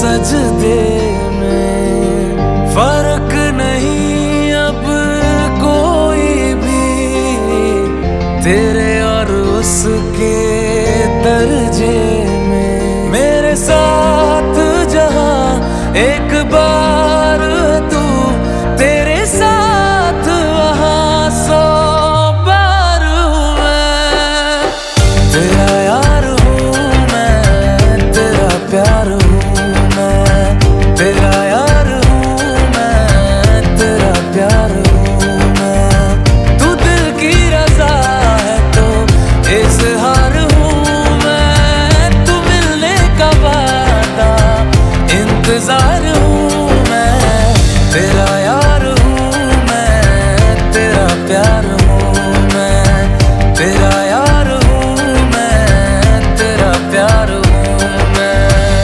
सजदे में। फर्क नहीं अब कोई भी तेरे और उसके दर्जे में। मेरे साथ जहां एक बार तू, तेरे साथ वहां 100 बार हूँ मैं। तेरा यार हूँ मैं, तेरा प्यार हूँ मैं। तेरा यार हूँ मैं, तेरा प्यार हूँ मैं। तू दिल की रज़ा है तो इज़हार हूँ मैं। तू मिलने का वादा इंतजार हूँ मैं। तेरा यार हूँ मैं, तेरा प्यार हूँ मैं। तेरा यार हूँ मैं, तेरा प्यार हूँ मैं।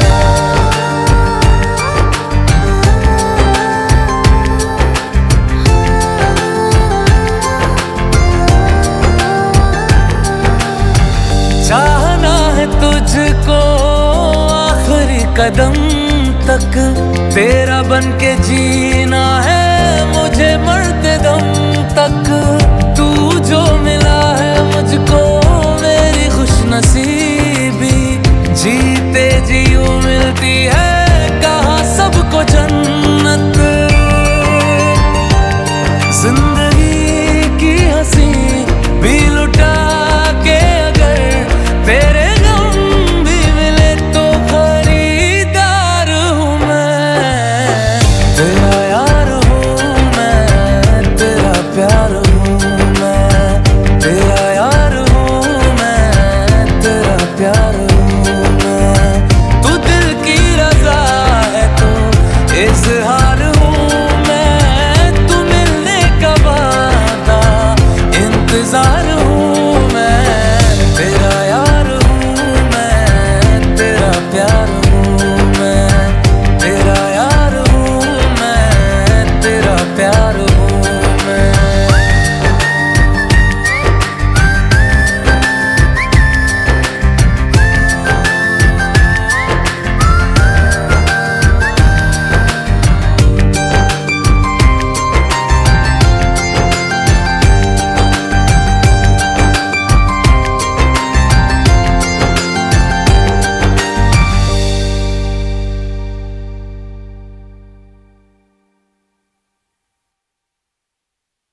चाहना है तुझको आखिरी कदम तक, तेरा बन के जीना है मुझे मरते दम तक। तू जो मिला है मुझको मेरी खुशनसीबी, जीते जी यूं मिलती है कहाँ सबको जन्नत। जिंदगी की हंसी भी लुटा के अगर तेरे गम भी मिले तो खरीदार हूँ मैं। तेरा यार हूँ मैं, तेरा प्यार हूँ मैं। तेरा यार हूँ मैं, तेरा प्यार